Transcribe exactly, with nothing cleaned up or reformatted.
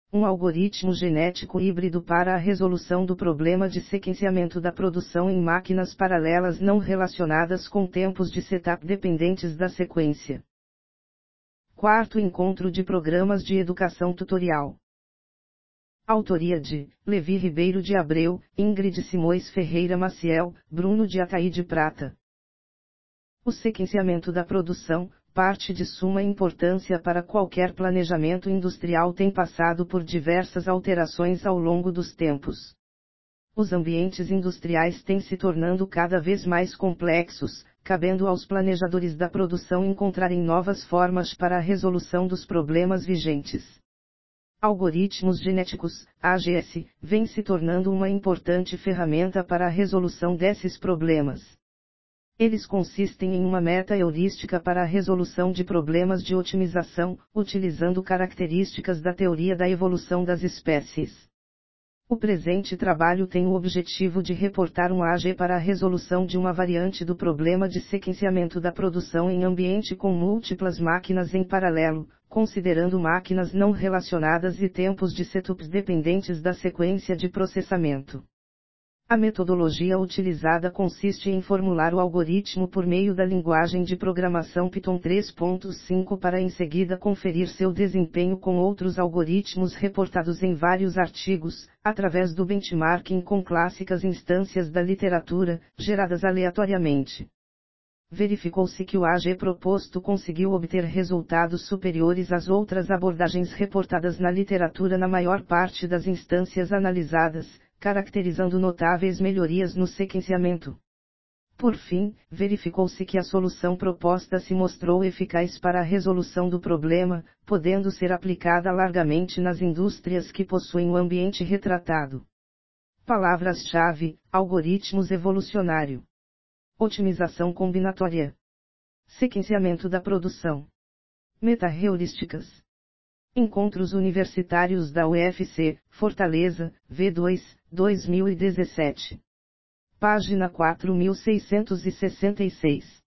Um algoritmo genético híbrido para a resolução do problema de sequenciamento da produção em máquinas paralelas não relacionadas com tempos de setup dependentes da sequência. Quarto encontro de programas de educação tutorial. Autoria de Levi Ribeiro de Abreu, Ingrid Simões Ferreira Maciel, Bruno de Ataíde Prata. O sequenciamento da produção, parte de suma importância para qualquer planejamento industrial, tem passado por diversas alterações ao longo dos tempos. Os ambientes industriais têm se tornando cada vez mais complexos, cabendo aos planejadores da produção encontrarem novas formas para a resolução dos problemas vigentes. Algoritmos genéticos, A G S, vêm se tornando uma importante ferramenta para a resolução desses problemas. Eles consistem em uma meta-heurística para a resolução de problemas de otimização, utilizando características da teoria da evolução das espécies. O presente trabalho tem o objetivo de reportar um A G para a resolução de uma variante do problema de sequenciamento da produção em ambiente com múltiplas máquinas em paralelo, considerando máquinas não relacionadas e tempos de setups dependentes da sequência de processamento. A metodologia utilizada consiste em formular o algoritmo por meio da linguagem de programação Python três ponto cinco para em seguida conferir seu desempenho com outros algoritmos reportados em vários artigos, através do benchmarking com clássicas instâncias da literatura, geradas aleatoriamente. Verificou-se que o A G proposto conseguiu obter resultados superiores às outras abordagens reportadas na literatura na maior parte das instâncias analisadas, caracterizando notáveis melhorias no sequenciamento. Por fim, verificou-se que a solução proposta se mostrou eficaz para a resolução do problema, podendo ser aplicada largamente nas indústrias que possuem o ambiente retratado. Palavras-chave: algoritmos evolucionário, otimização combinatória, sequenciamento da produção, meta-heurísticas. Encontros Universitários da U F C, Fortaleza, V dois, dois mil e dezessete. Página quatro mil seiscentos e sessenta e seis.